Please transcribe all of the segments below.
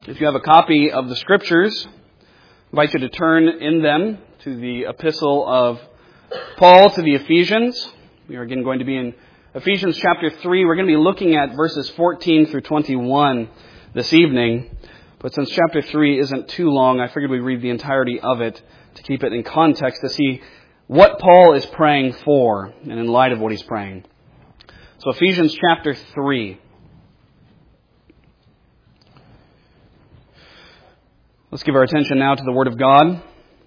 If you have a copy of the Scriptures, I invite you to turn in them to the epistle of Paul to the Ephesians. We are again going to be in Ephesians chapter 3. We're going to be looking at verses 14 through 21 this evening. But since chapter 3 isn't too long, I figured we'd read the entirety of it to keep it in context, to see what Paul is praying for and in light of what he's praying. So Ephesians chapter 3. Let's give our attention now to the Word of God.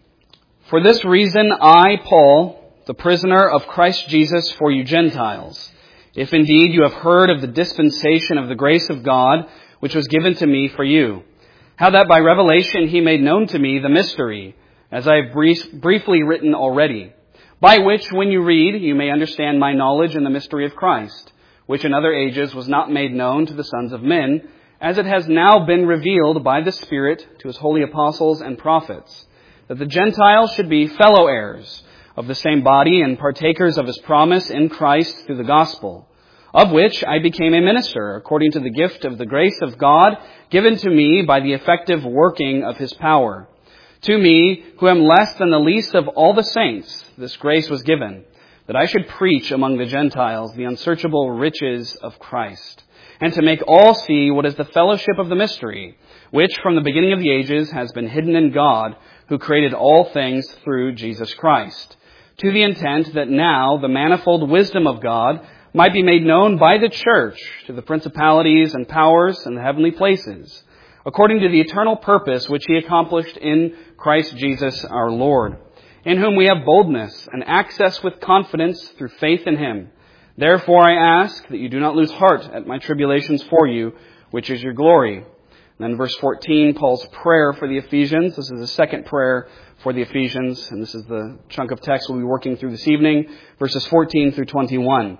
For this reason, I, Paul, the prisoner of Christ Jesus for you Gentiles, if indeed you have heard of the dispensation of the grace of God, which was given to me for you, how that by revelation he made known to me the mystery, as I have briefly written already, by which, when you read, you may understand my knowledge in the mystery of Christ, which in other ages was not made known to the sons of men, as it has now been revealed by the Spirit to his holy apostles and prophets, that the Gentiles should be fellow heirs of the same body and partakers of his promise in Christ through the gospel, of which I became a minister according to the gift of the grace of God given to me by the effective working of his power. To me, who am less than the least of all the saints, this grace was given, that I should preach among the Gentiles the unsearchable riches of Christ, and to make all see what is the fellowship of the mystery, which from the beginning of the ages has been hidden in God, who created all things through Jesus Christ, to the intent that now the manifold wisdom of God might be made known by the church to the principalities and powers in the heavenly places, according to the eternal purpose which he accomplished in Christ Jesus our Lord, in whom we have boldness and access with confidence through faith in him. Therefore I ask that you do not lose heart at my tribulations for you, which is your glory. And then verse 14, Paul's prayer for the Ephesians. This is the second prayer for the Ephesians, and this is the chunk of text we'll be working through this evening, verses 14 through 21.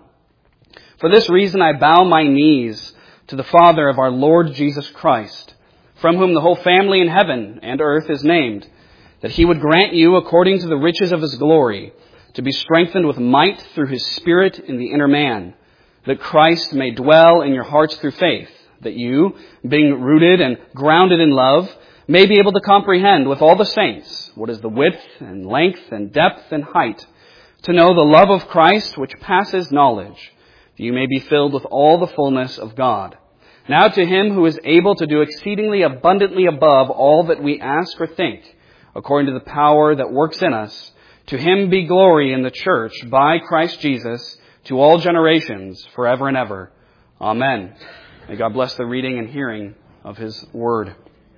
For this reason I bow my knees to the Father of our Lord Jesus Christ, from whom the whole family in heaven and earth is named, that he would grant you, according to the riches of his glory, to be strengthened with might through his Spirit in the inner man, that Christ may dwell in your hearts through faith, that you, being rooted and grounded in love, may be able to comprehend with all the saints what is the width and length and depth and height, to know the love of Christ which passes knowledge, that you may be filled with all the fullness of God. Now to him who is able to do exceedingly abundantly above all that we ask or think, according to the power that works in us, to him be glory in the church by Christ Jesus to all generations forever and ever. Amen. May God bless the reading and hearing of his word.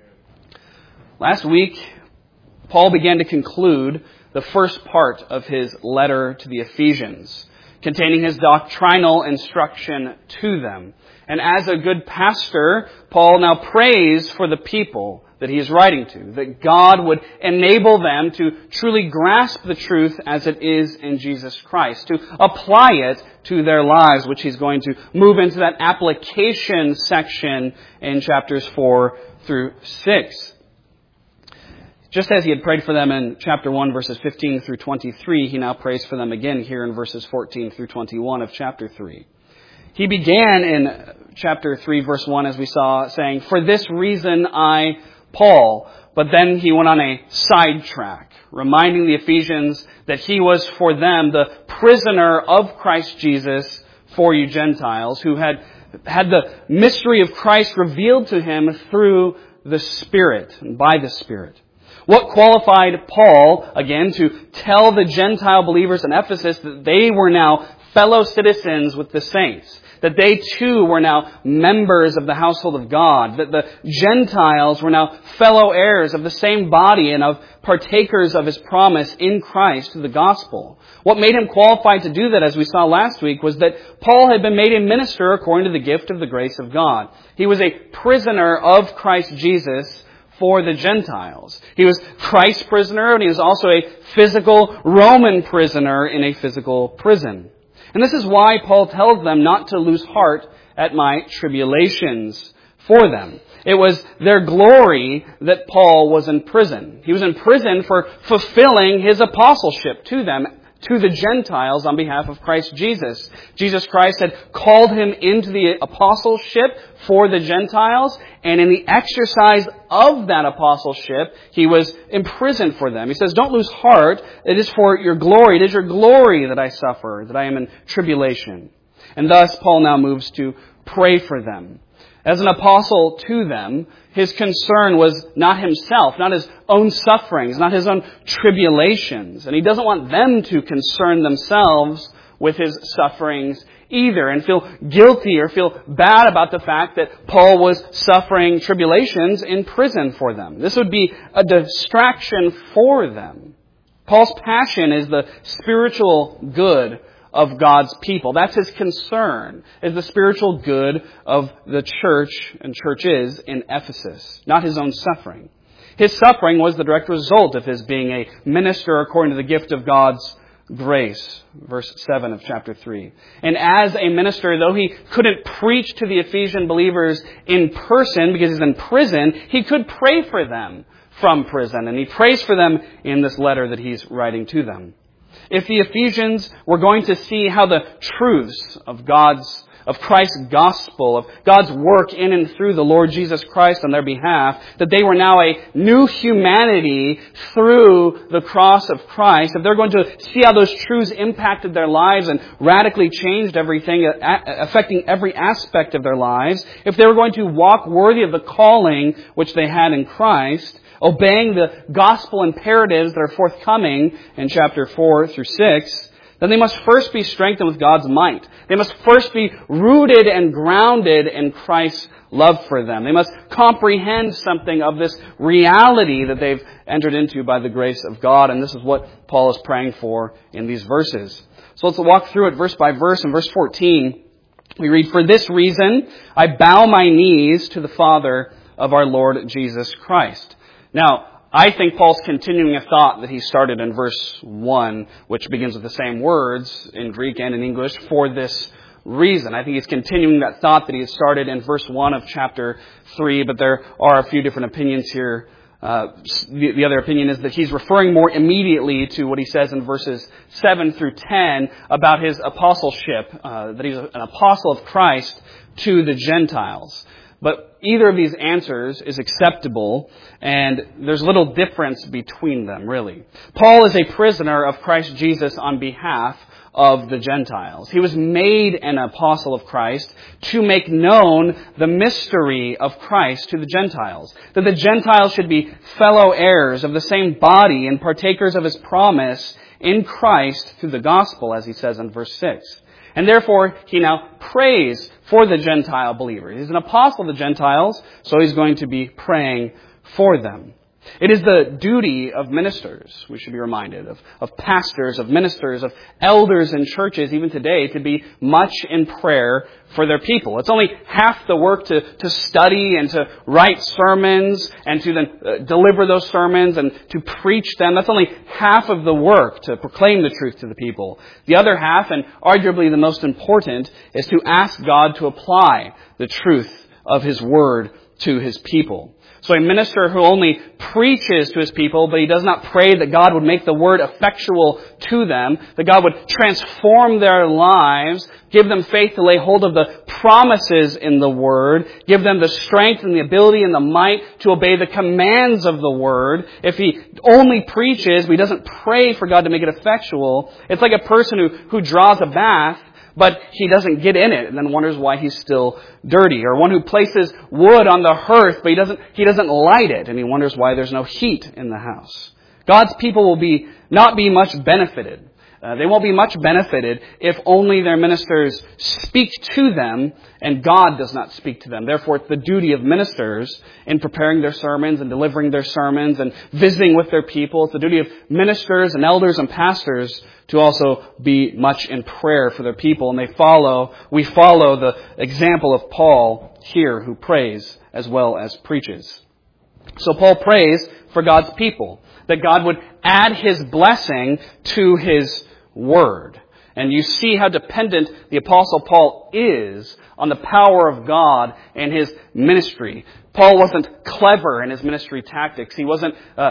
Last week, Paul began to conclude the first part of his letter to the Ephesians, containing his doctrinal instruction to them. And as a good pastor, Paul now prays for the people that he is writing to, that God would enable them to truly grasp the truth as it is in Jesus Christ, to apply it to their lives, which he's going to move into that application section in chapters 4 through 6. Just as he had prayed for them in chapter 1, verses 15 through 23, he now prays for them again here in verses 14 through 21 of chapter 3. He began in chapter 3, verse 1, as we saw, saying, "For this reason I, Paul," but then he went on a sidetrack, reminding the Ephesians that he was for them the prisoner of Christ Jesus for you Gentiles, who had the mystery of Christ revealed to him through the Spirit and by the Spirit. What qualified Paul, again, to tell the Gentile believers in Ephesus that they were now fellow citizens with the saints, that they too were now members of the household of God, that the Gentiles were now fellow heirs of the same body and of partakers of his promise in Christ through the gospel. What made him qualified to do that, as we saw last week, was that Paul had been made a minister according to the gift of the grace of God. He was a prisoner of Christ Jesus for the Gentiles. He was Christ's prisoner, and he was also a physical Roman prisoner in a physical prison. And this is why Paul tells them not to lose heart at my tribulations for them. It was their glory that Paul was in prison. He was in prison for fulfilling his apostleship to them to the Gentiles on behalf of Christ Jesus. Jesus Christ had called him into the apostleship for the Gentiles, and in the exercise of that apostleship, he was imprisoned for them. He says, don't lose heart. It is for your glory. It is your glory that I suffer, that I am in tribulation. And thus, Paul now moves to pray for them. As an apostle to them, his concern was not himself, not his own sufferings, not his own tribulations. And he doesn't want them to concern themselves with his sufferings either and feel guilty or feel bad about the fact that Paul was suffering tribulations in prison for them. This would be a distraction for them. Paul's passion is the spiritual good of God's people. That's his concern, is the spiritual good of the church and churches in Ephesus, not his own suffering. His suffering was the direct result of his being a minister according to the gift of God's grace, verse 7 of chapter 3. And as a minister, though he couldn't preach to the Ephesian believers in person because he's in prison, he could pray for them from prison. And he prays for them in this letter that he's writing to them. If the Ephesians were going to see how the truths of Christ's gospel, of God's work in and through the Lord Jesus Christ on their behalf, that they were now a new humanity through the cross of Christ, if they're going to see how those truths impacted their lives and radically changed everything, affecting every aspect of their lives, if they were going to walk worthy of the calling which they had in Christ, obeying the gospel imperatives that are forthcoming in chapter 4 through 6, then they must first be strengthened with God's might. They must first be rooted and grounded in Christ's love for them. They must comprehend something of this reality that they've entered into by the grace of God. And this is what Paul is praying for in these verses. So let's walk through it verse by verse. In verse 14, we read, "For this reason I bow my knees to the Father of our Lord Jesus Christ." Now, I think Paul's continuing a thought that he started in verse 1, which begins with the same words in Greek and in English, "for this reason." I think he's continuing that thought that he had started in verse 1 of chapter 3, but there are a few different opinions here. The other opinion is that he's referring more immediately to what he says in verses 7 through 10 about his apostleship, that he's an apostle of Christ to the Gentiles. But either of these answers is acceptable, and there's little difference between them, really. Paul is a prisoner of Christ Jesus on behalf of the Gentiles. He was made an apostle of Christ to make known the mystery of Christ to the Gentiles. That the Gentiles should be fellow heirs of the same body and partakers of his promise in Christ through the gospel, as he says in verse 6. And therefore, he now prays for the Gentile believers. He's an apostle of the Gentiles, so he's going to be praying for them. It is the duty of ministers, we should be reminded, of pastors, of ministers, of elders in churches, even today, to be much in prayer for their people. It's only half the work to study and to write sermons and to then deliver those sermons and to preach them. That's only half of the work, to proclaim the truth to the people. The other half, and arguably the most important, is to ask God to apply the truth of His Word to His people. So a minister who only preaches to his people, but he does not pray that God would make the word effectual to them, that God would transform their lives, give them faith to lay hold of the promises in the word, give them the strength and the ability and the might to obey the commands of the word. If he only preaches, but he doesn't pray for God to make it effectual, it's like a person who draws a bath, but he doesn't get in it and then wonders why he's still dirty. Or one who places wood on the hearth, but he doesn't light it and he wonders why there's no heat in the house. God's people will not be much benefited. They won't be much benefited if only their ministers speak to them and God does not speak to them. Therefore, it's the duty of ministers in preparing their sermons and delivering their sermons and visiting with their people. It's the duty of ministers and elders and pastors to also be much in prayer for their people. And we follow the example of Paul here, who prays as well as preaches. So Paul prays for God's people, that God would add His blessing to His Word. And you see how dependent the Apostle Paul is on the power of God and his ministry. Paul wasn't clever in his ministry tactics. He wasn't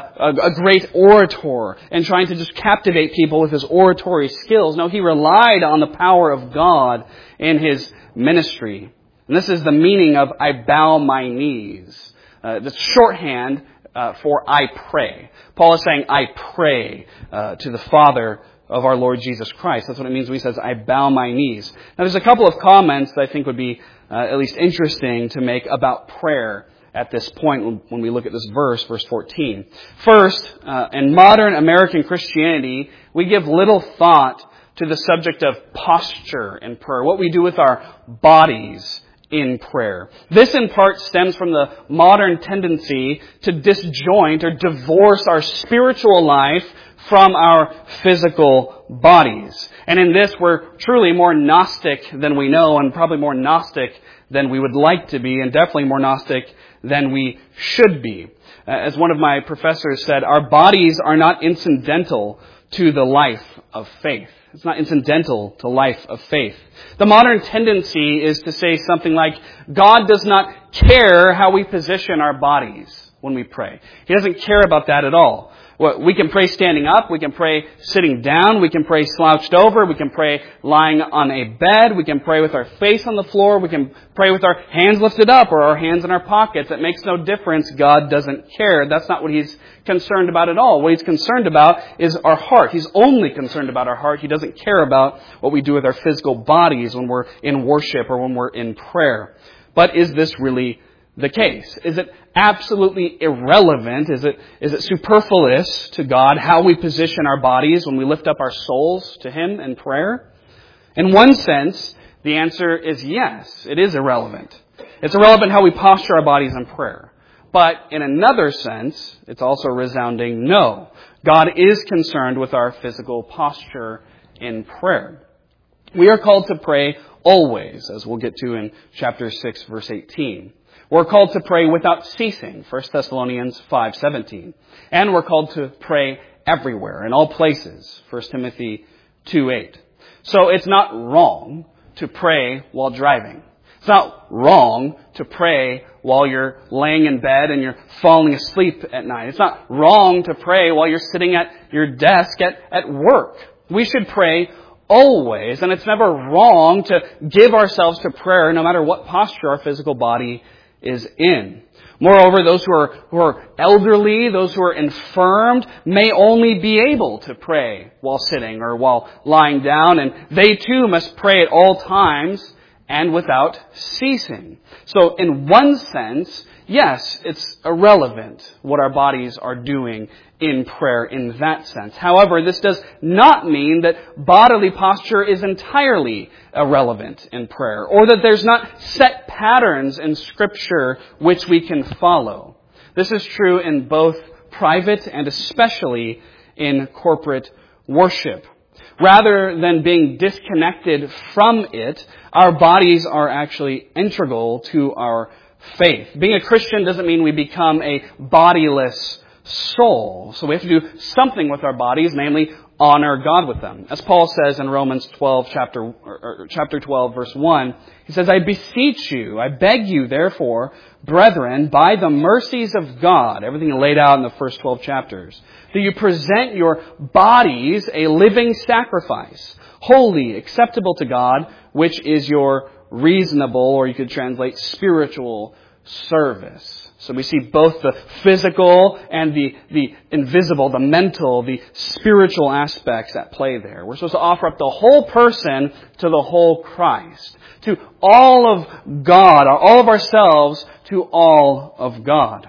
a great orator and trying to just captivate people with his oratory skills. No, he relied on the power of God in his ministry. And this is the meaning of I bow my knees. That's shorthand for I pray. Paul is saying I pray to the Father of our Lord Jesus Christ. That's what it means when he says I bow my knees. Now there's a couple of comments that I think would be at least interesting to make about prayer at this point when we look at this verse 14. First, in modern American Christianity, we give little thought to the subject of posture in prayer, what we do with our bodies in prayer. This in part stems from the modern tendency to disjoint or divorce our spiritual life from our physical bodies. And in this, we're truly more Gnostic than we know, and probably more Gnostic than we would like to be, and definitely more Gnostic than we should be. As one of my professors said, our bodies are not incidental to the life of faith. It's not incidental to life of faith. The modern tendency is to say something like, God does not care how we position our bodies when we pray. He doesn't care about that at all. We can pray standing up, we can pray sitting down, we can pray slouched over, we can pray lying on a bed, we can pray with our face on the floor, we can pray with our hands lifted up or our hands in our pockets. It makes no difference. God doesn't care. That's not what He's concerned about at all. What He's concerned about is our heart. He's only concerned about our heart. He doesn't care about what we do with our physical bodies when we're in worship or when we're in prayer. But is this really the case? Is it absolutely irrelevant? Is it superfluous to God how we position our bodies when we lift up our souls to Him in prayer? In one sense, the answer is yes, it is irrelevant. It's irrelevant how we posture our bodies in prayer. But in another sense, it's also a resounding no. God is concerned with our physical posture in prayer. We are called to pray always, as we'll get to in chapter 6, verse 18. We're called to pray without ceasing, 1 Thessalonians 5:17. And we're called to pray everywhere, in all places, 1 Timothy 2:8. So it's not wrong to pray while driving. It's not wrong to pray while you're laying in bed and you're falling asleep at night. It's not wrong to pray while you're sitting at your desk at work. We should pray always, and it's never wrong to give ourselves to prayer no matter what posture our physical body is in. Moreover, those who are elderly, those who are infirmed, may only be able to pray while sitting or while lying down, and they too must pray at all times and without ceasing. So in one sense, yes, it's irrelevant what our bodies are doing in prayer in that sense. However, this does not mean that bodily posture is entirely irrelevant in prayer, or that there's not set patterns in Scripture which we can follow. This is true in both private and especially in corporate worship. Rather than being disconnected from it, our bodies are actually integral to our faith. Being a Christian doesn't mean we become a bodiless soul. So we have to do something with our bodies, namely honor God with them. As Paul says in Romans 12, chapter 12, verse 1, he says, I beseech you, I beg you, therefore, brethren, by the mercies of God, everything laid out in the first 12 chapters, that you present your bodies a living sacrifice, holy, acceptable to God, which is your reasonable, or you could translate spiritual service. So we see both the physical and the invisible, the mental, the spiritual aspects at play there. We're supposed to offer up the whole person to the whole Christ, to all of God, or all of ourselves to all of God.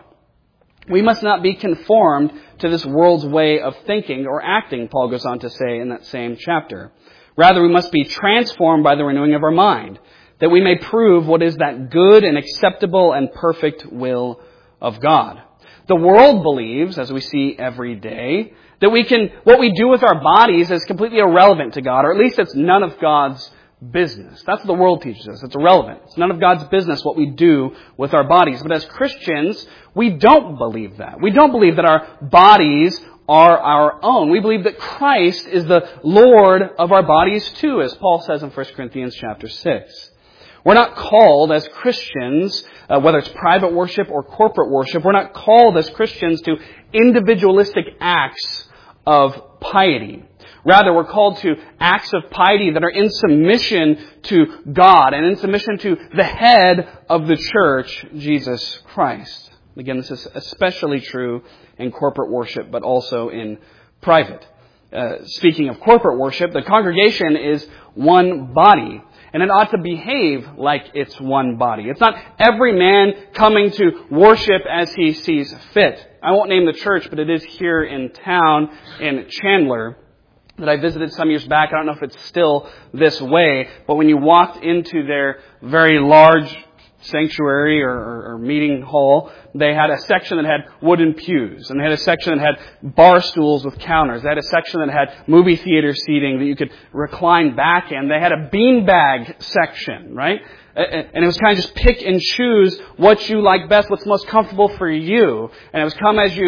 We must not be conformed to this world's way of thinking or acting, Paul goes on to say in that same chapter. Rather, we must be transformed by the renewing of our mind, that we may prove what is that good and acceptable and perfect will of God. The world believes, as we see every day, that what we do with our bodies is completely irrelevant to God, or at least it's none of God's business. That's what the world teaches us. It's irrelevant. It's none of God's business what we do with our bodies. But as Christians, we don't believe that. We don't believe that our bodies are our own. We believe that Christ is the Lord of our bodies too, as Paul says in 1 Corinthians chapter 6. We're not called as Christians, whether it's private worship or corporate worship, we're not called as Christians to individualistic acts of piety. Rather, we're called to acts of piety that are in submission to God and in submission to the head of the church, Jesus Christ. Again, this is especially true in corporate worship, but also in private. Speaking of corporate worship, the congregation is one body, and it ought to behave like it's one body. It's not every man coming to worship as he sees fit. I won't name the church, but it is here in town in Chandler that I visited some years back. I don't know if it's still this way, but when you walked into their very large sanctuary or meeting hall, they had a section that had wooden pews, and they had a section that had bar stools with counters. They had a section that had movie theater seating that you could recline back in. They had a beanbag section, right? And it was kind of just pick and choose what you like best, what's most comfortable for you. And it was come as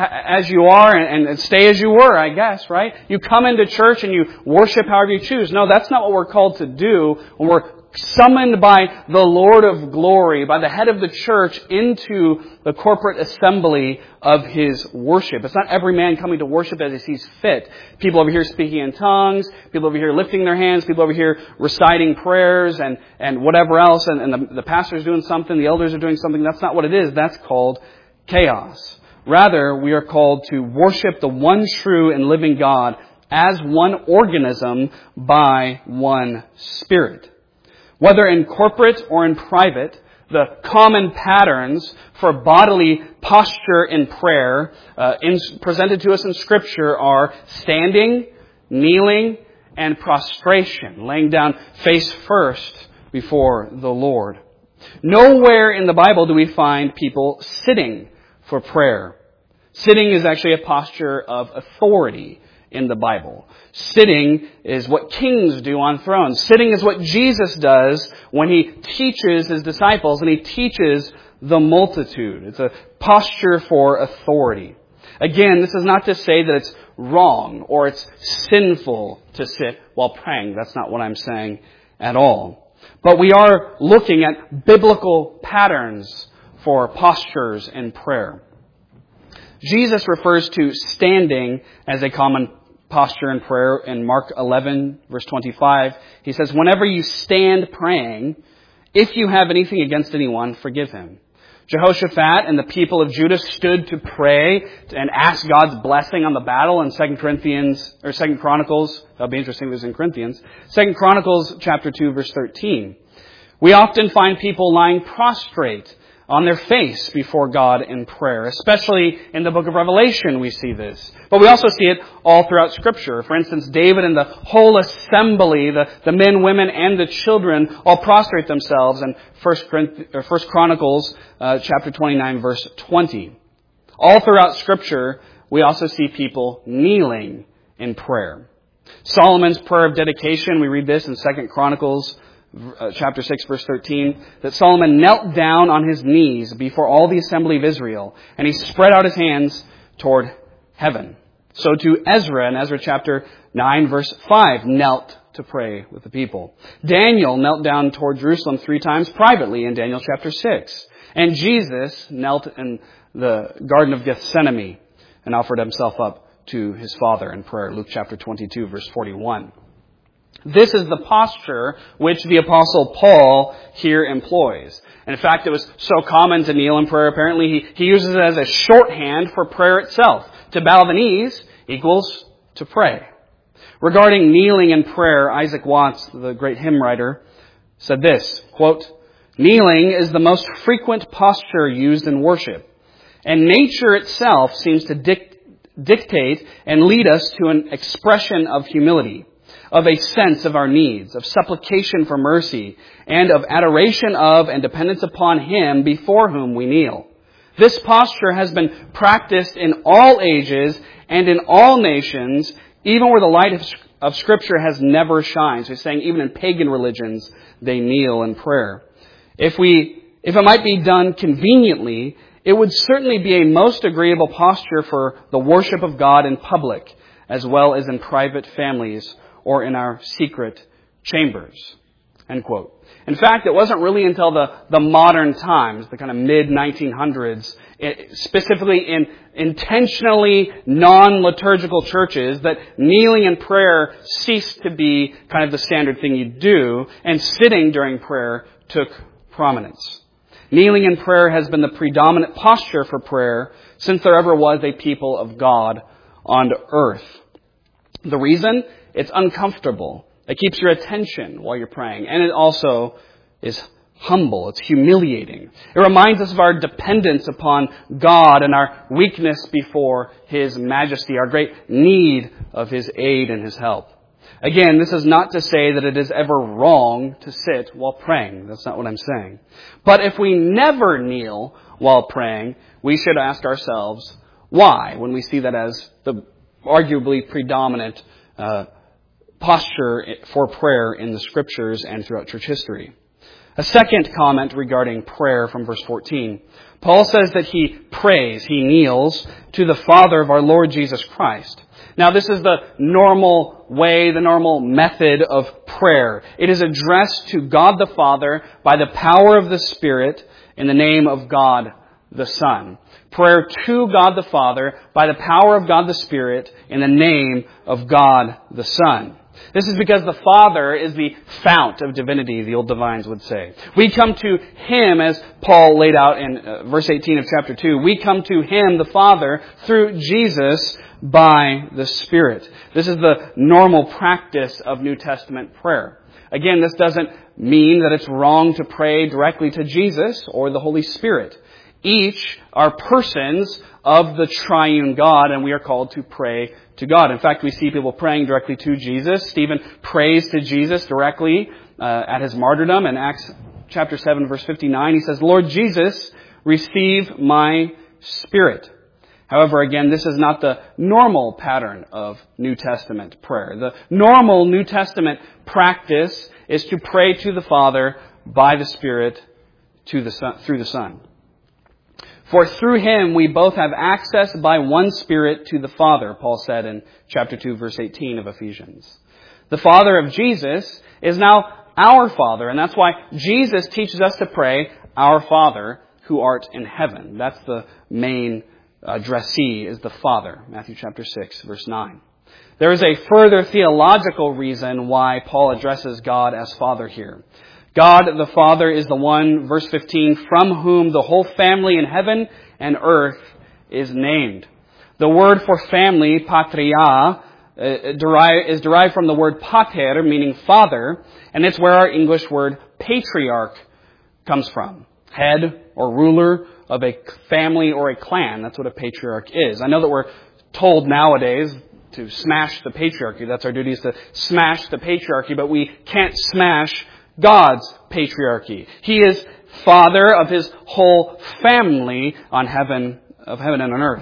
you are and stay as you were, I guess, right? You come into church and you worship however you choose. No, that's not what we're called to do when we're summoned by the Lord of glory, by the head of the church into the corporate assembly of His worship. It's not every man coming to worship as he sees fit. People over here speaking in tongues, people over here lifting their hands, people over here reciting prayers and whatever else, and the pastor's doing something, the elders are doing something. That's not what it is. That's called chaos. Rather, we are called to worship the one true and living God as one organism by one Spirit. Whether in corporate or in private, the common patterns for bodily posture in prayer presented to us in Scripture are standing, kneeling, and prostration, laying down face first before the Lord. Nowhere in the Bible do we find people sitting for prayer. Sitting is actually a posture of authority in the Bible. Sitting is what kings do on thrones. Sitting is what Jesus does when He teaches His disciples and He teaches the multitude. It's a posture for authority. Again, this is not to say that it's wrong or it's sinful to sit while praying. That's not what I'm saying at all. But we are looking at biblical patterns for postures in prayer. Jesus refers to standing as a common posture in prayer in Mark 11, verse 25. He says, whenever you stand praying, if you have anything against anyone, forgive him. Jehoshaphat and the people of Judah stood to pray and ask God's blessing on the battle in 2 Chronicles. That would be interesting if it was in Corinthians. 2 Chronicles chapter 2, verse 13. We often find people lying prostrate on their face before God in prayer. Especially in the book of Revelation we see this. But we also see it all throughout Scripture. For instance, David and the whole assembly, the men, women, and the children all prostrate themselves in 1 Chronicles chapter 29, verse 20. All throughout Scripture, we also see people kneeling in prayer. Solomon's prayer of dedication, we read this in 2 Chronicles chapter 6, verse 13, that Solomon knelt down on his knees before all the assembly of Israel, and he spread out his hands toward heaven. So too Ezra in Ezra chapter 9, verse 5, knelt to pray with the people. Daniel knelt down toward Jerusalem 3 times privately in Daniel chapter 6. And Jesus knelt in the Garden of Gethsemane and offered himself up to his Father in prayer. Luke chapter 22, verse 41. This is the posture which the Apostle Paul here employs. And in fact, it was so common to kneel in prayer, apparently he uses it as a shorthand for prayer itself. To bow the knees equals to pray. Regarding kneeling in prayer, Isaac Watts, the great hymn writer, said this, quote, kneeling is the most frequent posture used in worship, and nature itself seems to dictate and lead us to an expression of humility, of a sense of our needs, of supplication for mercy, and of adoration of and dependence upon Him before whom we kneel. This posture has been practiced in all ages and in all nations, even where the light of Scripture has never shined. So he's saying even in pagan religions, they kneel in prayer. If it might be done conveniently, it would certainly be a most agreeable posture for the worship of God in public, as well as in private families or in our secret chambers. End quote. In fact, it wasn't really until the modern times, the kind of mid-1900s, specifically in intentionally non-liturgical churches, that kneeling in prayer ceased to be kind of the standard thing you do, and sitting during prayer took prominence. Kneeling in prayer has been the predominant posture for prayer since there ever was a people of God on earth. The reason? It's uncomfortable. It keeps your attention while you're praying. And it also is humble. It's humiliating. It reminds us of our dependence upon God and our weakness before His majesty, our great need of His aid and His help. Again, this is not to say that it is ever wrong to sit while praying. That's not what I'm saying. But if we never kneel while praying, we should ask ourselves why, when we see that as the arguably predominant posture for prayer in the Scriptures and throughout church history. A second comment regarding prayer from verse 14. Paul says that he prays, he kneels to the Father of our Lord Jesus Christ. Now, this is the normal way, the normal method of prayer. It is addressed to God the Father by the power of the Spirit in the name of God the Son. Prayer to God the Father by the power of God the Spirit in the name of God the Son. This is because the Father is the fount of divinity, the old divines would say. We come to Him, as Paul laid out in verse 18 of chapter 2, we come to Him, the Father, through Jesus by the Spirit. This is the normal practice of New Testament prayer. Again, this doesn't mean that it's wrong to pray directly to Jesus or the Holy Spirit. Each are persons of the triune God, and we are called to pray to God. In fact, we see people praying directly to Jesus. Stephen prays to Jesus directly at his martyrdom. In Acts chapter 7, verse 59, he says, Lord Jesus, receive my spirit. However, again, this is not the normal pattern of New Testament prayer. The normal New Testament practice is to pray to the Father by the Spirit to the Son, through the Son. For through Him we both have access by one Spirit to the Father, Paul said in chapter 2, verse 18 of Ephesians. The Father of Jesus is now our Father, and that's why Jesus teaches us to pray, Our Father who art in heaven. That's the main addressee, is the Father, Matthew chapter 6, verse 9. There is a further theological reason why Paul addresses God as Father here. God the Father is the one, verse 15, from whom the whole family in heaven and earth is named. The word for family, patria, is derived from the word pater, meaning father, and it's where our English word patriarch comes from. Head or ruler of a family or a clan. That's what a patriarch is. I know that we're told nowadays to smash the patriarchy. That's our duty, is to smash the patriarchy, but we can't smash God's patriarchy. He is Father of His whole family of heaven and on earth.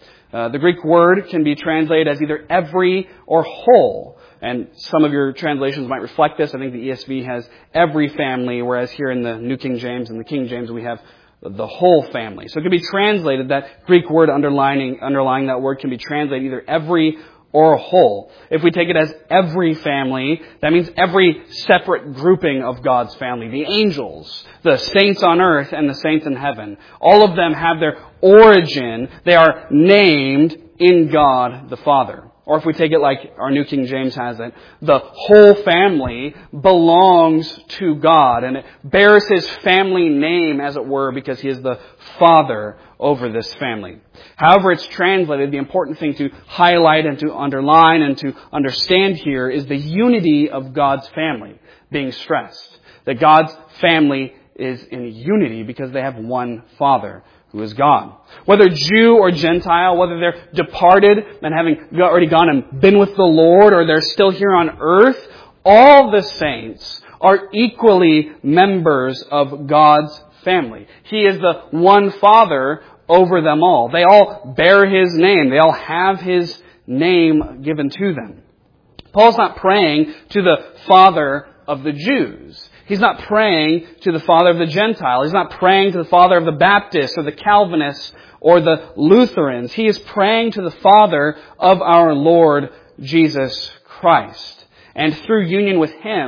The Greek word can be translated as either every or whole. And some of your translations might reflect this. I think the ESV has every family, whereas here in the New King James and the King James we have the whole family. So it can be translated, that Greek word underlying that word can be translated either every or whole. If we take it as every family, that means every separate grouping of God's family. The angels, the saints on earth, and the saints in heaven. All of them have their origin. They are named in God the Father. Or if we take it like our New King James has it, the whole family belongs to God. And it bears His family name, as it were, because He is the Father over this family. However it's translated, the important thing to highlight and to underline and to understand here is the unity of God's family being stressed. That God's family is in unity because they have one Father, who is God. Whether Jew or Gentile, whether they're departed and having already gone and been with the Lord, or they're still here on earth, all the saints are equally members of God's family. He is the one Father over them all. They all bear His name. They all have His name given to them. Paul's not praying to the Father of the Jews. He's not praying to the Father of the Gentile. He's not praying to the Father of the Baptists or the Calvinists or the Lutherans. He is praying to the Father of our Lord Jesus Christ. And through union with Him,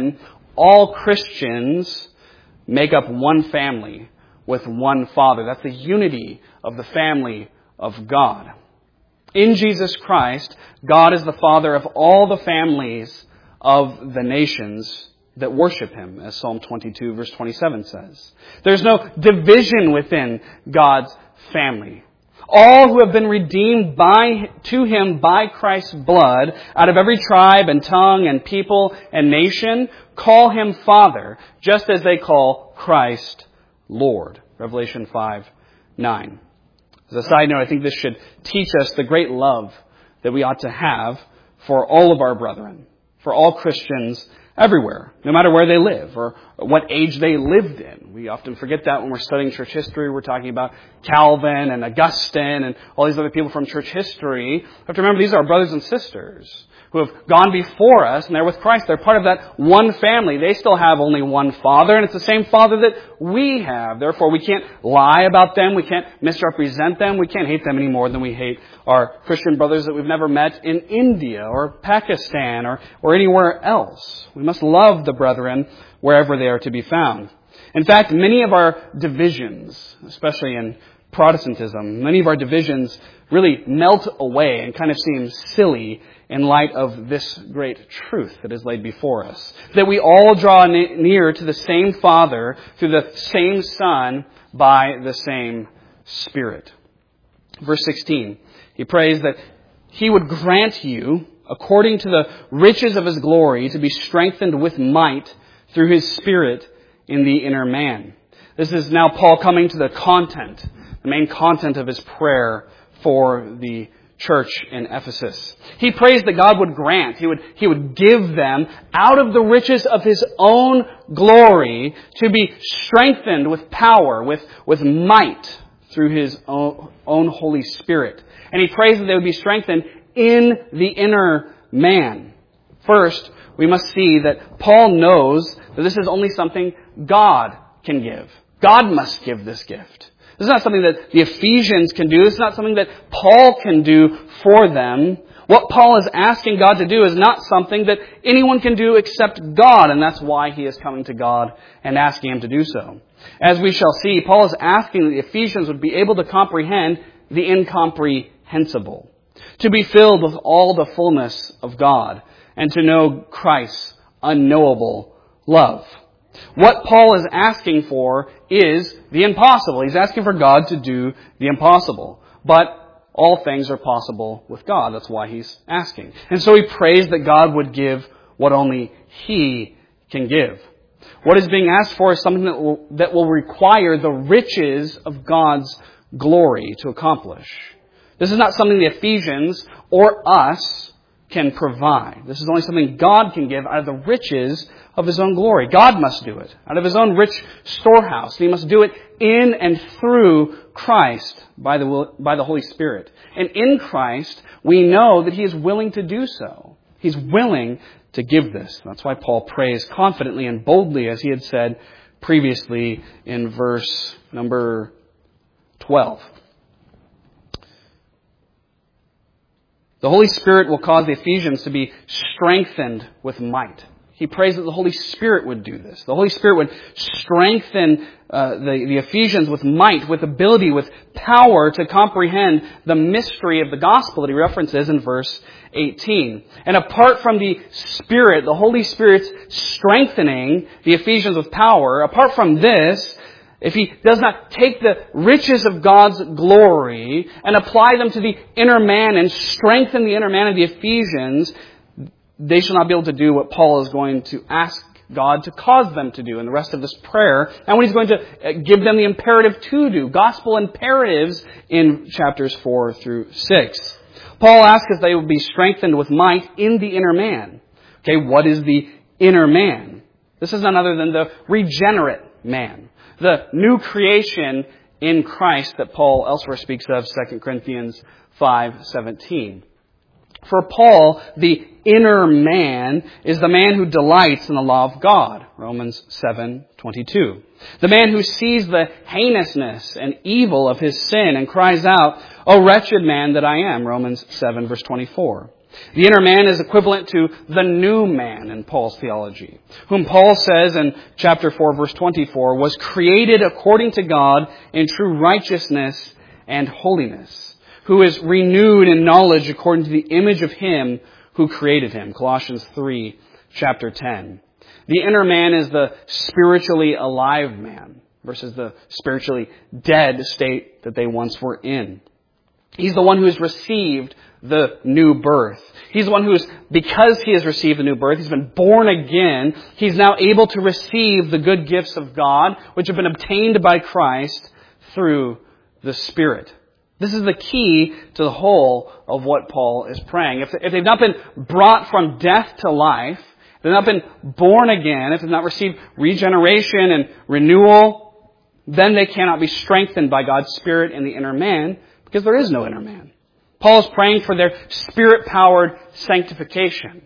all Christians make up one family with one Father. That's the unity of the family of God. In Jesus Christ, God is the Father of all the families of the nations that worship Him, as Psalm 22 verse 27 says. There's no division within God's family. All who have been redeemed to Him by Christ's blood, out of every tribe and tongue and people and nation, call Him Father, just as they call Christ Lord. Revelation 5:9. As a side note, I think this should teach us the great love that we ought to have for all of our brethren, for all Christians everywhere, no matter where they live or what age they lived in. We often forget that when we're studying church history. We're talking about Calvin and Augustine and all these other people from church history. We have to remember these are our brothers and sisters who have gone before us, and they're with Christ. They're part of that one family. They still have only one Father, and it's the same Father that we have. Therefore, we can't lie about them. We can't misrepresent them. We can't hate them any more than we hate our Christian brothers that we've never met in India or Pakistan or anywhere else. We must love the brethren wherever they are to be found. In fact, many of our divisions, especially in Protestantism, many of our divisions really melt away and kind of seem silly in light of this great truth that is laid before us. That we all draw near to the same Father through the same Son by the same Spirit. Verse 16, he prays that He would grant you, according to the riches of His glory, to be strengthened with might through His Spirit in the inner man. This is now Paul coming to the content, the main content of his prayer for the church in Ephesus. He prays that God would grant, He would give them out of the riches of His own glory to be strengthened with power, with might through His own Holy Spirit. And he prays that they would be strengthened in the inner man. First, we must see that Paul knows that this is only something God can give. God must give this gift. This is not something that the Ephesians can do. This is not something that Paul can do for them. What Paul is asking God to do is not something that anyone can do except God, and that's why he is coming to God and asking Him to do so. As we shall see, Paul is asking that the Ephesians would be able to comprehend the incomprehensible, to be filled with all the fullness of God, and to know Christ's unknowable love. What Paul is asking for is the impossible. He's asking for God to do the impossible. But all things are possible with God. That's why he's asking. And so he prays that God would give what only He can give. What is being asked for is something that will require the riches of God's glory to accomplish. This is not something the Ephesians or us can provide. This is only something God can give out of the riches of His own glory. God must do it out of His own rich storehouse. He must do it in and through Christ by the Holy Spirit. And in Christ, we know that He is willing to do so. He's willing to give this. That's why Paul prays confidently and boldly, as he had said previously in verse number 12. The Holy Spirit will cause the Ephesians to be strengthened with might. He prays that the Holy Spirit would do this. The Holy Spirit would strengthen the Ephesians with might, with ability, with power to comprehend the mystery of the gospel that he references in verse 18. And apart from the Spirit, the Holy Spirit's strengthening the Ephesians with power, apart from this, if He does not take the riches of God's glory and apply them to the inner man and strengthen the inner man of the Ephesians, they shall not be able to do what Paul is going to ask God to cause them to do in the rest of this prayer, and what he's going to give them the imperative to do, gospel imperatives in chapters 4 through 6. Paul asks if they will be strengthened with might in the inner man. Okay, what is the inner man? This is none other than the regenerate man, the new creation in Christ that Paul elsewhere speaks of, 2 Corinthians 5:17. For Paul, the inner man is the man who delights in the law of God, Romans 7:22. The man who sees the heinousness and evil of his sin and cries out, "O wretched man that I am," Romans 7 verse 24. The inner man is equivalent to the new man in Paul's theology, whom Paul says in chapter 4, verse 24, was created according to God in true righteousness and holiness, who is renewed in knowledge according to the image of Him who created him. Colossians 3, chapter 10. The inner man is the spiritually alive man versus the spiritually dead state that they once were in. He's the one who has received the new birth. He's the one who is, because he has received the new birth, he's been born again, he's now able to receive the good gifts of God, which have been obtained by Christ through the Spirit. This is the key to the whole of what Paul is praying. If they've not been brought from death to life, if they've not been born again, if they've not received regeneration and renewal, then they cannot be strengthened by God's Spirit in the inner man, because there is no inner man. Paul is praying for their Spirit-powered sanctification.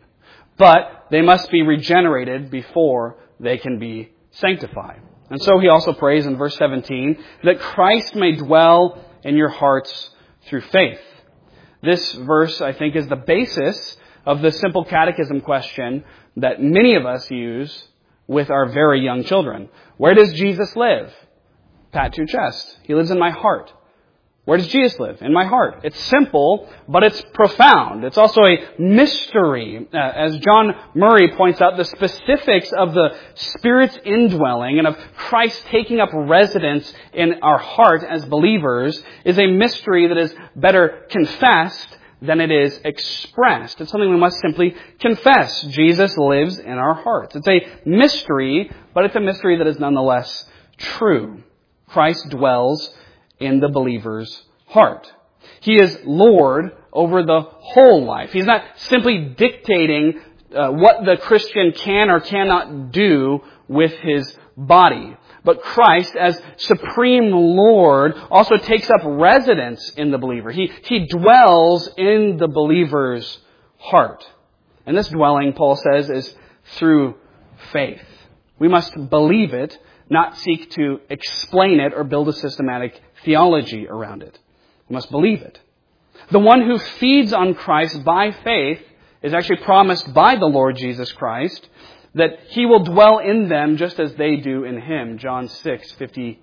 But they must be regenerated before they can be sanctified. And so he also prays in verse 17 that Christ may dwell in your hearts through faith. This verse, I think, is the basis of the simple catechism question that many of us use with our very young children. Where does Jesus live? Pat to your chest. He lives in my heart. Where does Jesus live? In my heart. It's simple, but it's profound. It's also a mystery. As John Murray points out, the specifics of the Spirit's indwelling and of Christ taking up residence in our heart as believers is a mystery that is better confessed than it is expressed. It's something we must simply confess. Jesus lives in our hearts. It's a mystery, but it's a mystery that is nonetheless true. Christ dwells in the believer's heart. He is Lord over the whole life. He's not simply dictating what the Christian can or cannot do with his body. But Christ, as supreme Lord, also takes up residence in the believer. He dwells in the believer's heart. And this dwelling, Paul says, is through faith. We must believe it, not seek to explain it or build a systematic theology around it. We must believe it. The one who feeds on Christ by faith is actually promised by the Lord Jesus Christ that He will dwell in them just as they do in Him. John 6:56.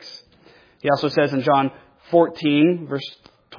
He also says in John 14, verse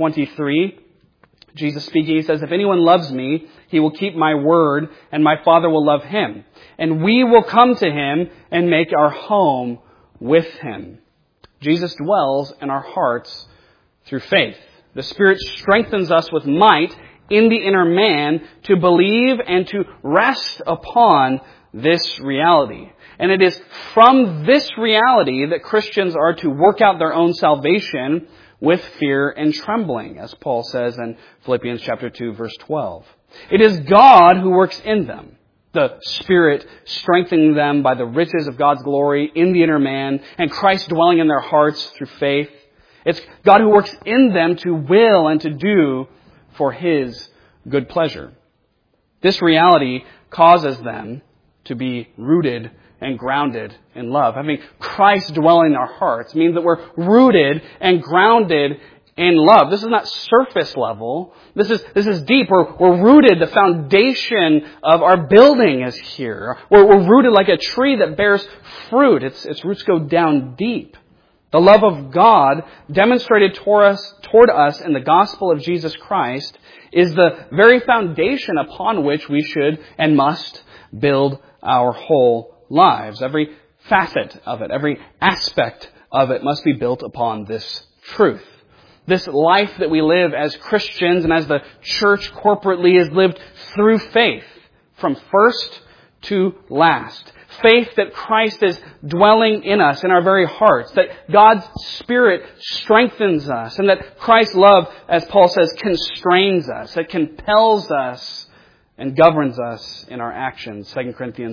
23, Jesus speaking, He says, if anyone loves me, he will keep my word, and my Father will love him. And we will come to him and make our home with him. Jesus dwells in our hearts through faith. The Spirit strengthens us with might in the inner man to believe and to rest upon this reality. And it is from this reality that Christians are to work out their own salvation with fear and trembling, as Paul says in Philippians chapter 2, verse 12. It is God who works in them, the Spirit strengthening them by the riches of God's glory in the inner man, and Christ dwelling in their hearts through faith. It's God who works in them to will and to do for His good pleasure. This reality causes them to be rooted and grounded in love. Having Christ dwelling in our hearts means that we're rooted and grounded in love. This is not surface level. This is deep. We're rooted. The foundation of our building is here. We're rooted like a tree that bears fruit. Its roots go down deep. The love of God demonstrated toward us in the gospel of Jesus Christ is the very foundation upon which we should and must build our whole lives. Every facet of it, every aspect of it must be built upon this truth. This life that we live as Christians and as the church corporately is lived through faith from first to last. Faith that Christ is dwelling in us, in our very hearts, that God's Spirit strengthens us, and that Christ's love, as Paul says, constrains us. It compels us and governs us in our actions. 2 Corinthians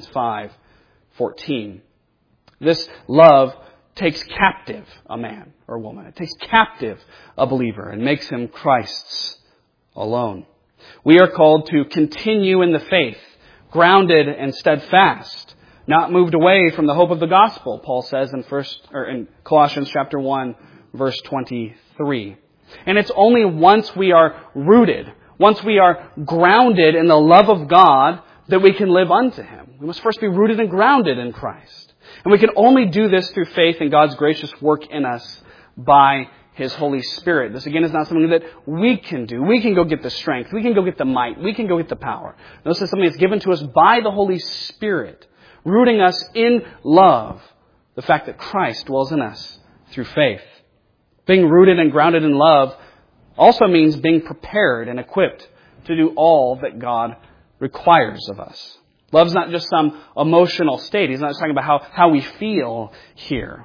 5:14. This love takes captive a man or woman. It takes captive a believer and makes him Christ's alone. We are called to continue in the faith, grounded and steadfast, not moved away from the hope of the gospel, Paul says in Colossians chapter 1, verse 23. And it's only once we are rooted, once we are grounded in the love of God, that we can live unto Him. We must first be rooted and grounded in Christ. And we can only do this through faith in God's gracious work in us by His Holy Spirit. This, again, is not something that we can do. We can go get the strength. We can go get the might. We can go get the power. This is something that's given to us by the Holy Spirit, rooting us in love. The fact that Christ dwells in us through faith. Being rooted and grounded in love also means being prepared and equipped to do all that God requires of us. Love's not just some emotional state. He's not just talking about how we feel here.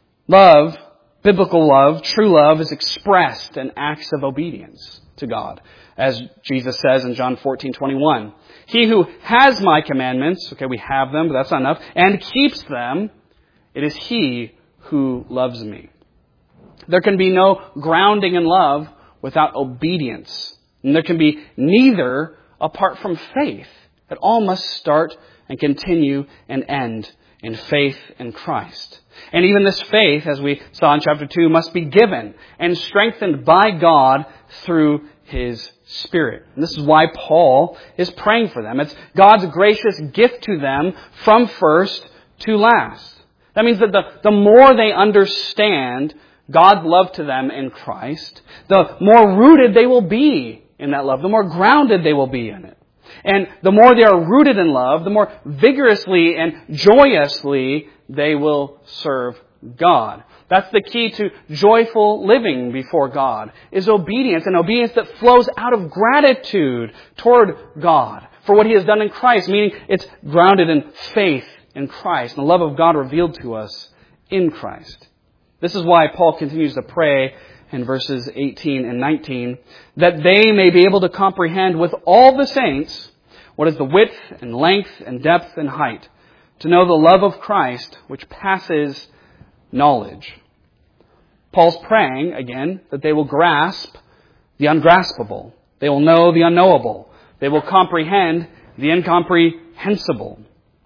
Love, biblical love, true love, is expressed in acts of obedience to God. As Jesus says in John 14:21, "He who has my commandments," okay, we have them, but that's not enough, "and keeps them, it is he who loves me." There can be no grounding in love without obedience. And there can be neither apart from faith. It all must start and continue and end in faith in Christ. And even this faith, as we saw in chapter 2, must be given and strengthened by God through His Spirit. And this is why Paul is praying for them. It's God's gracious gift to them from first to last. That means that the more they understand God's love to them in Christ, the more rooted they will be in that love, the more grounded they will be in it. And the more they are rooted in love, the more vigorously and joyously they will serve God. That's the key to joyful living before God, is obedience, and obedience that flows out of gratitude toward God for what He has done in Christ, meaning it's grounded in faith in Christ and the love of God revealed to us in Christ. This is why Paul continues to pray in verses 18 and 19, that they may be able to comprehend with all the saints what is the width and length and depth and height, to know the love of Christ which passes knowledge. Paul's praying, again, that they will grasp the ungraspable. They will know the unknowable. They will comprehend the incomprehensible.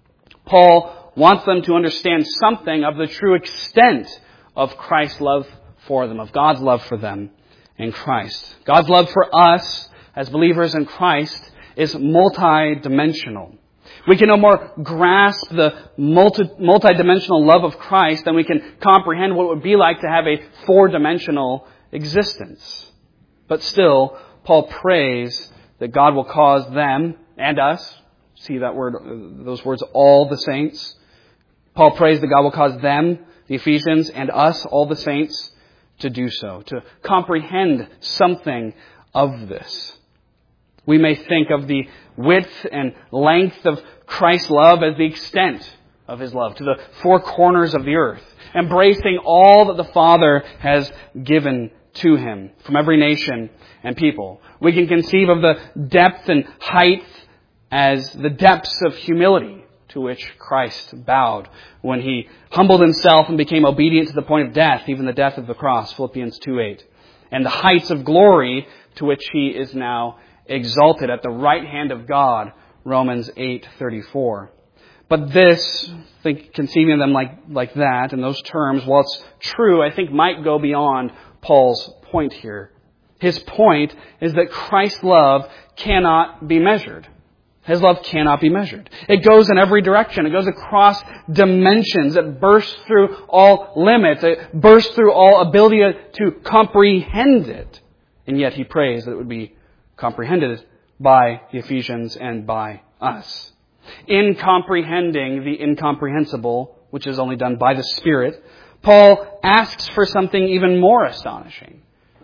Paul wants them to understand something of the true extent of Christ's love for them, of God's love for them in Christ. God's love for us as believers in Christ is multidimensional. We can no more grasp the multidimensional love of Christ than we can comprehend what it would be like to have a four-dimensional existence. But still, Paul prays that God will cause them and us, see that word, those words, all the saints. Paul prays that God will cause them, the Ephesians, and us, all the saints, to do so, to comprehend something of this. We may think of the width and length of Christ's love as the extent of His love to the four corners of the earth, embracing all that the Father has given to Him from every nation and people. We can conceive of the depth and height as the depths of humility to which Christ bowed when He humbled Himself and became obedient to the point of death, even the death of the cross, Philippians 2:8. And the heights of glory to which He is now exalted at the right hand of God, Romans 8:34. But this, conceiving of them like that, in those terms, while it's true, I think might go beyond Paul's point here. His point is that Christ's love cannot be measured. His love cannot be measured. It goes in every direction. It goes across dimensions. It bursts through all limits. It bursts through all ability to comprehend it. And yet he prays that it would be comprehended by the Ephesians and by us. In comprehending the incomprehensible, which is only done by the Spirit, Paul asks for something even more astonishing.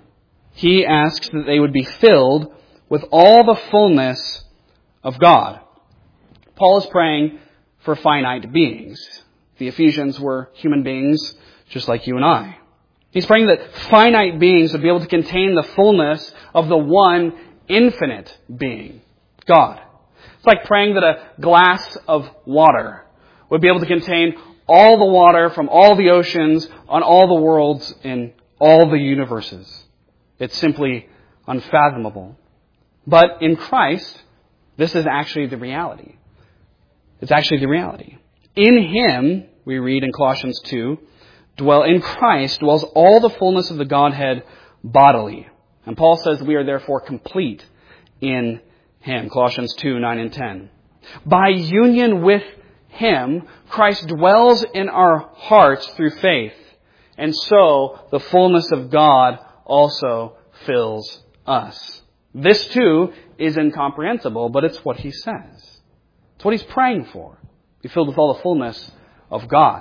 He asks that they would be filled with all the fullness of God. Paul is praying for finite beings. The Ephesians were human beings just like you and I. He's praying that finite beings would be able to contain the fullness of the one infinite being, God. It's like praying that a glass of water would be able to contain all the water from all the oceans on all the worlds in all the universes. It's simply unfathomable. But in Christ, this is actually the reality. It's actually the reality. In Him, we read in Colossians 2, in Christ dwells all the fullness of the Godhead bodily. And Paul says we are therefore complete in Him. Colossians 2, 9 and 10. By union with Him, Christ dwells in our hearts through faith, and so the fullness of God also fills us. This too is incomprehensible, but it's what he says. It's what he's praying for. Be filled with all the fullness of God.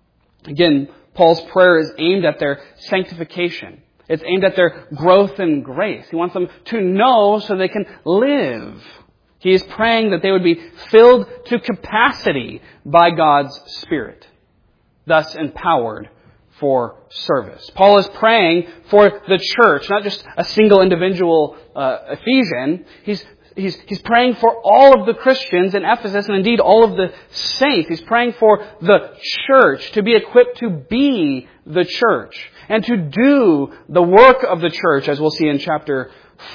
Again, Paul's prayer is aimed at their sanctification. It's aimed at their growth in grace. He wants them to know so they can live. He is praying that they would be filled to capacity by God's Spirit, thus empowered for service. Paul is praying for the church, not just a single individual Ephesian. He's praying for all of the Christians in Ephesus and indeed all of the saints. He's praying for the church to be equipped to be the church and to do the work of the church, as we'll see in chapter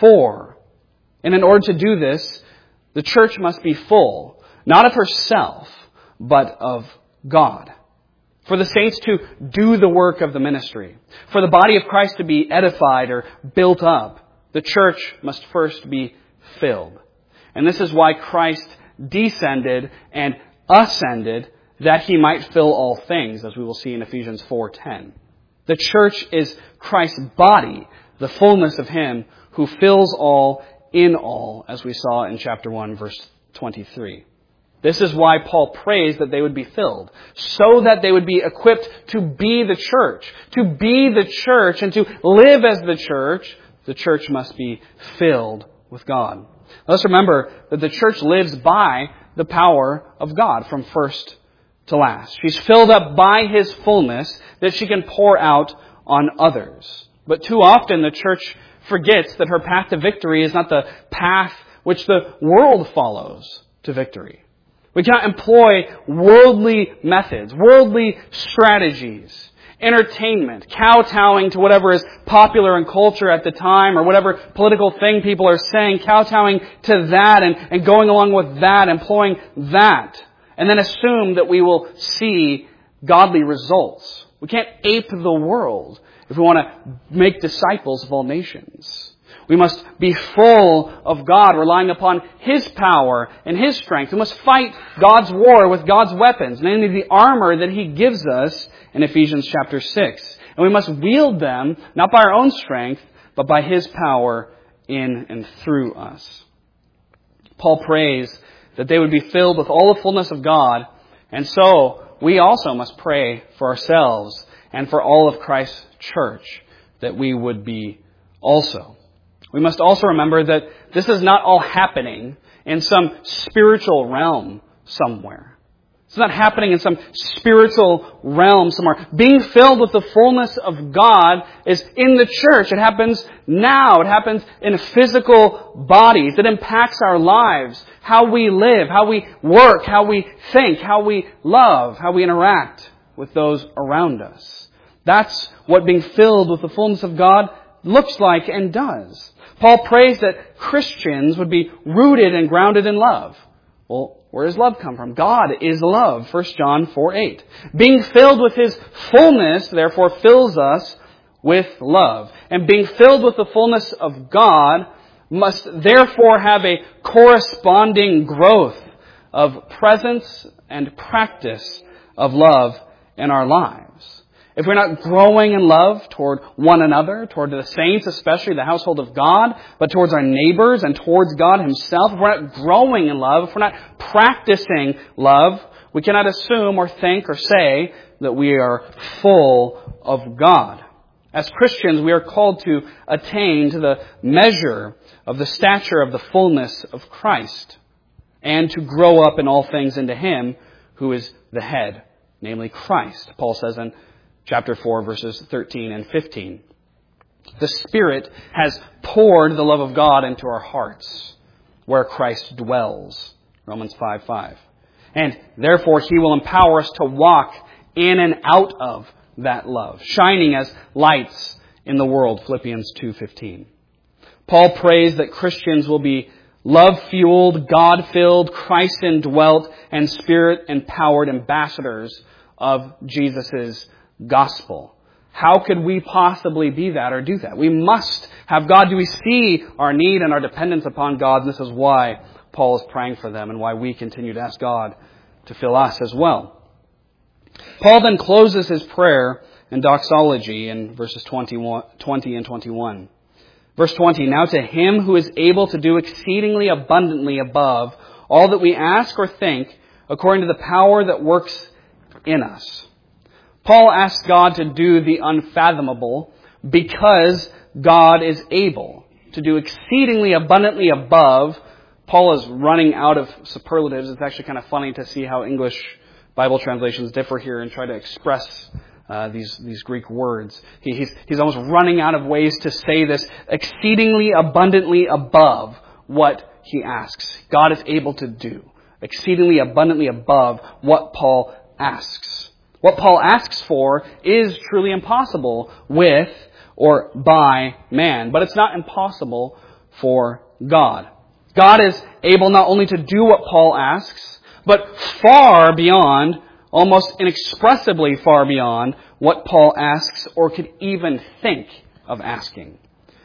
4. And in order to do this, the church must be full, not of herself, but of God. For the saints to do the work of the ministry, for the body of Christ to be edified or built up, the church must first be filled. And this is why Christ descended and ascended, that He might fill all things, as we will see in Ephesians 4:10. The church is Christ's body, the fullness of Him who fills all in all, as we saw in chapter 1, verse 23. This is why Paul prays that they would be filled, so that they would be equipped to be the church. To be the church and to live as the church must be filled with God. Let's remember that the church lives by the power of God from first to last. She's filled up by His fullness that she can pour out on others. But too often the church forgets that her path to victory is not the path which the world follows to victory. We cannot employ worldly methods, worldly strategies, entertainment, kowtowing to whatever is popular in culture at the time or whatever political thing people are saying, kowtowing to that and going along with that, employing that, and then assume that we will see godly results. We can't ape the world if we want to make disciples of all nations. We must be full of God, relying upon His power and His strength. We must fight God's war with God's weapons, namely the armor that He gives us in Ephesians chapter 6. And we must wield them, not by our own strength, but by His power in and through us. Paul prays that they would be filled with all the fullness of God, and so we also must pray for ourselves and for all of Christ's church that we would be also. We must also remember that this is not all happening in some spiritual realm somewhere. It's not happening in some spiritual realm somewhere. Being filled with the fullness of God is in the church. It happens now. It happens in physical bodies. It impacts our lives, how we live, how we work, how we think, how we love, how we interact with those around us. That's what being filled with the fullness of God looks like and does. Paul prays that Christians would be rooted and grounded in love. Well, where does love come from? God is love. 1 John 4:8. Being filled with His fullness, therefore, fills us with love. And being filled with the fullness of God must therefore have a corresponding growth of presence and practice of love in our lives. If we're not growing in love toward one another, toward the saints, especially the household of God, but towards our neighbors and towards God Himself, if we're not growing in love, if we're not practicing love, we cannot assume or think or say that we are full of God. As Christians, we are called to attain to the measure of the stature of the fullness of Christ and to grow up in all things into Him who is the head, namely Christ. Paul says in chapter 4, verses 13 and 15. The Spirit has poured the love of God into our hearts, where Christ dwells. Romans 5:5. And therefore He will empower us to walk in and out of that love, shining as lights in the world. Philippians 2:15. Paul prays that Christians will be love-fueled, God-filled, Christ-indwelt, and Spirit-empowered ambassadors of Jesus' gospel. How could we possibly be that or do that? We must have God. Do we see our need and our dependence upon God? And this is why Paul is praying for them and why we continue to ask God to fill us as well. Paul then closes his prayer in doxology in verses 20 and 21. Verse 20, now to Him who is able to do exceedingly abundantly above all that we ask or think, according to the power that works in us. Paul asks God to do the unfathomable because God is able to do exceedingly abundantly above. Paul is running out of superlatives. It's actually kind of funny to see how English Bible translations differ here and try to express these Greek words. He's almost running out of ways to say this exceedingly abundantly above what he asks. God is able to do exceedingly abundantly above what Paul asks. What Paul asks for is truly impossible with or by man, but it's not impossible for God. God is able not only to do what Paul asks, but far beyond, almost inexpressibly far beyond, what Paul asks or could even think of asking.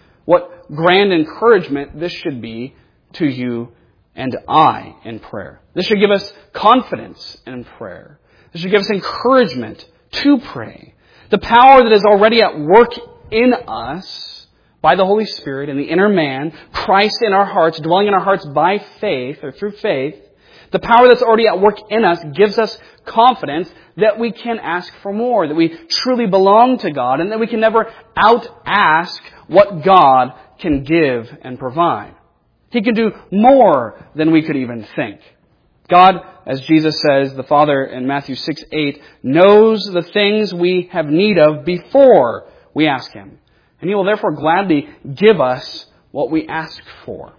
What grand encouragement this should be to you and I in prayer. This should give us confidence in prayer. This should give us encouragement to pray. The power that is already at work in us by the Holy Spirit in the inner man, Christ in our hearts, dwelling in our hearts by faith or through faith, the power that's already at work in us gives us confidence that we can ask for more, that we truly belong to God, and that we can never out-ask what God can give and provide. He can do more than we could even think. God, as Jesus says, the Father in Matthew 6:8, knows the things we have need of before we ask Him. And He will therefore gladly give us what we ask for.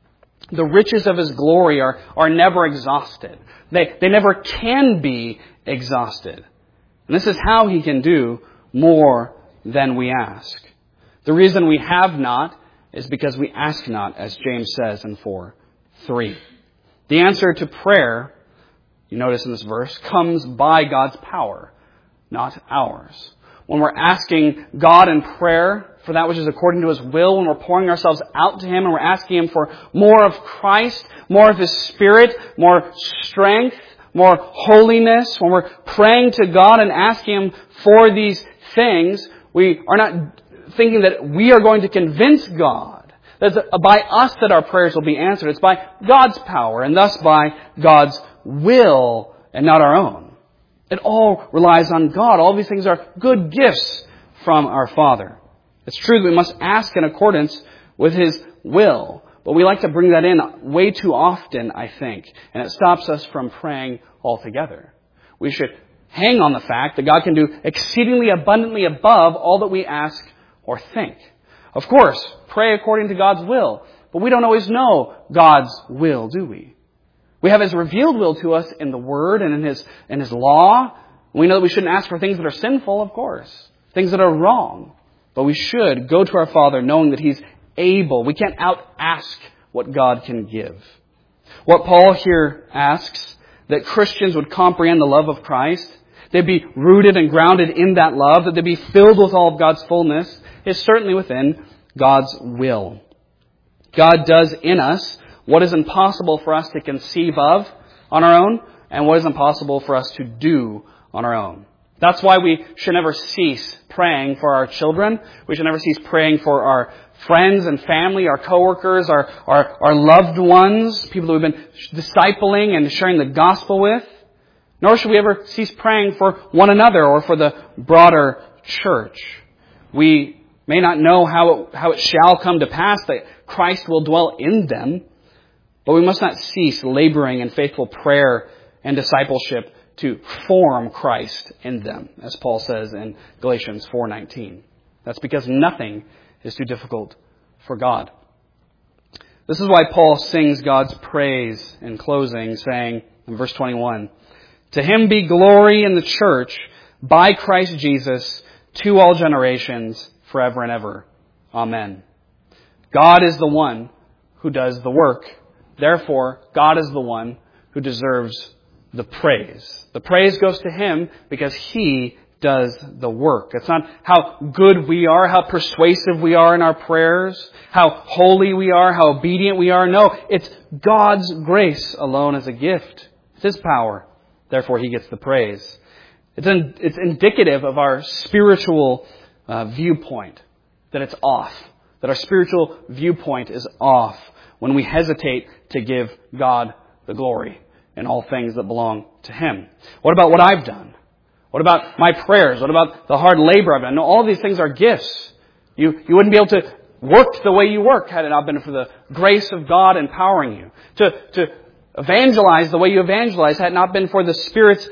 The riches of His glory are never exhausted. They never can be exhausted. And this is how He can do more than we ask. The reason we have not is because we ask not, as James says in 4:3. The answer to prayer, you notice in this verse, comes by God's power, not ours. When we're asking God in prayer for that which is according to His will, when we're pouring ourselves out to Him and we're asking Him for more of Christ, more of His Spirit, more strength, more holiness, when we're praying to God and asking Him for these things, we are not thinking that we are going to convince God. That it's by us that our prayers will be answered. It's by God's power and thus by God's will and not our own. It all relies on God. All these things are good gifts from our Father. It's true that we must ask in accordance with His will, but we like to bring that in way too often, I think, and it stops us from praying altogether. We should hang on the fact that God can do exceedingly abundantly above all that we ask or think. Of course, pray according to God's will, but we don't always know God's will, do we? We have His revealed will to us in the Word and in His law. We know that we shouldn't ask for things that are sinful, of course, things that are wrong. But we should go to our Father knowing that He's able. We can't out-ask what God can give. What Paul here asks, that Christians would comprehend the love of Christ, they'd be rooted and grounded in that love, that they'd be filled with all of God's fullness, is certainly within God's will. God does in us what is impossible for us to conceive of on our own and what is impossible for us to do on our own. That's why we should never cease praying for our children. We should never cease praying for our friends and family, our coworkers, our loved ones, people that we've been discipling and sharing the gospel with. Nor should we ever cease praying for one another or for the broader church. We may not know how it shall come to pass that Christ will dwell in them, but we must not cease laboring in faithful prayer and discipleship to form Christ in them, as Paul says in Galatians 4:19. That's because nothing is too difficult for God. This is why Paul sings God's praise in closing, saying in verse 21, "To Him be glory in the church by Christ Jesus to all generations, forever and ever. Amen." God is the one who does the work. Therefore, God is the one who deserves the praise. The praise goes to Him because He does the work. It's not how good we are, how persuasive we are in our prayers, how holy we are, how obedient we are. No, it's God's grace alone as a gift. It's His power. Therefore, He gets the praise. It's indicative of our spiritual viewpoint, that it's off, that our spiritual viewpoint is off when we hesitate to give God the glory in all things that belong to Him. What about what I've done? What about my prayers? What about the hard labor I've done? No, all these things are gifts. You wouldn't be able to work the way you work had it not been for the grace of God empowering you. To evangelize the way you evangelize had it not been for the Spirit's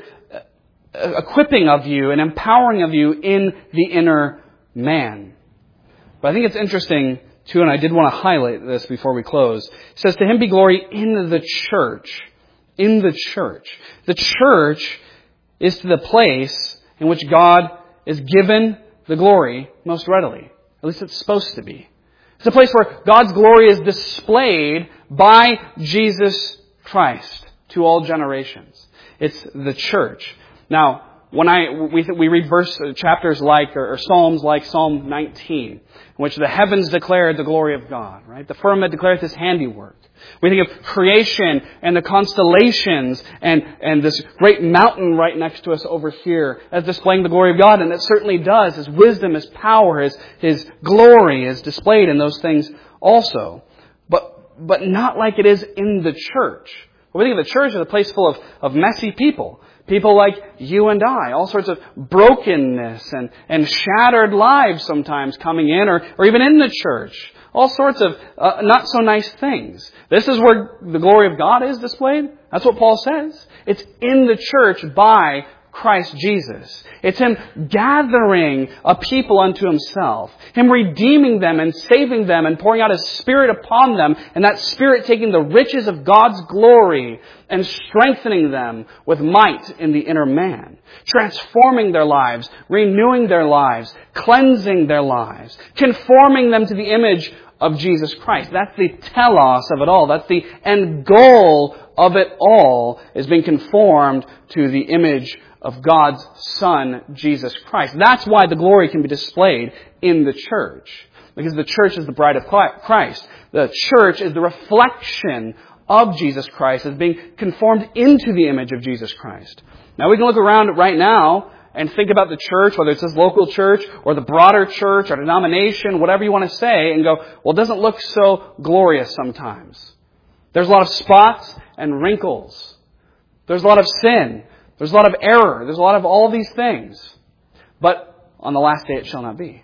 equipping of you and empowering of you in the inner man. But I think it's interesting, too, and I did want to highlight this before we close. It says, to Him be glory in the church. In the church. The church is the place in which God is given the glory most readily. At least it's supposed to be. It's a place where God's glory is displayed by Jesus Christ to all generations. It's the church. Now, when we read chapters like, or Psalms like Psalm 19, in which the heavens declare the glory of God, right? The firmament declares His handiwork. We think of creation and the constellations and this great mountain right next to us over here as displaying the glory of God. And it certainly does. His wisdom, His power, His glory is displayed in those things also. But not like it is in the church. When we think of the church as a place full of messy people. People like you and I, all sorts of brokenness and shattered lives sometimes coming in or even in the church. All sorts of not so nice things. This is where the glory of God is displayed. That's what Paul says. It's in the church by Christ Jesus. It's Him gathering a people unto Himself. Him redeeming them and saving them and pouring out His Spirit upon them. And that Spirit taking the riches of God's glory and strengthening them with might in the inner man. Transforming their lives, renewing their lives, cleansing their lives, conforming them to the image of Jesus Christ. That's the telos of it all. That's the end goal of it all, is being conformed to the image of God's Son, Jesus Christ. That's why the glory can be displayed in the church. Because the church is the bride of Christ. The church is the reflection of Jesus Christ as being conformed into the image of Jesus Christ. Now we can look around right now and think about the church, whether it's this local church or the broader church or denomination, whatever you want to say, and go, well, it doesn't look so glorious sometimes. There's a lot of spots and wrinkles. There's a lot of sin. There's a lot of error. There's a lot of all these things. But on the last day it shall not be.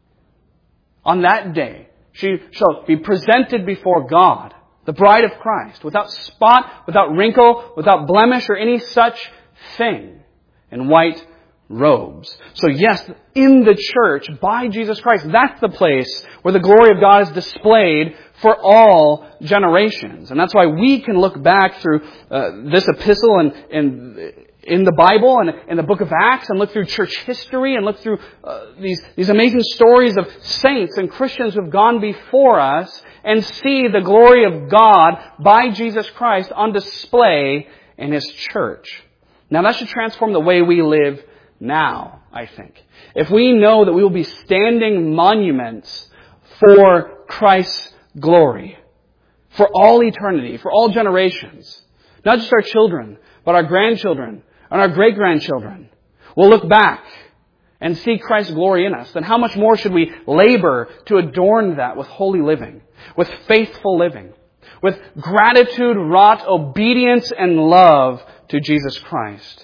On that day, she shall be presented before God, the bride of Christ, without spot, without wrinkle, without blemish or any such thing, in white robes. So yes, in the church, by Jesus Christ, that's the place where the glory of God is displayed for all generations. And that's why we can look back through this epistle and in the Bible and in the book of Acts and look through church history and look through these amazing stories of saints and Christians who have gone before us and see the glory of God by Jesus Christ on display in His church. Now that should transform the way we live now, I think. If we know that we will be standing monuments for Christ's glory, for all eternity, for all generations, not just our children, but our grandchildren and our great-grandchildren, we'll look back and see Christ's glory in us, then how much more should we labor to adorn that with holy living, with faithful living, with gratitude-wrought obedience and love to Jesus Christ?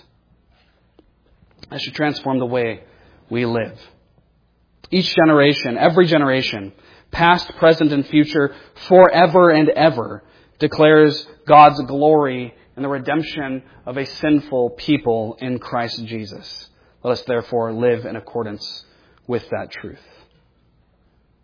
That should transform the way we live. Each generation, every generation, past, present, and future, forever and ever, declares God's glory in the redemption of a sinful people in Christ Jesus. Let us therefore live in accordance with that truth.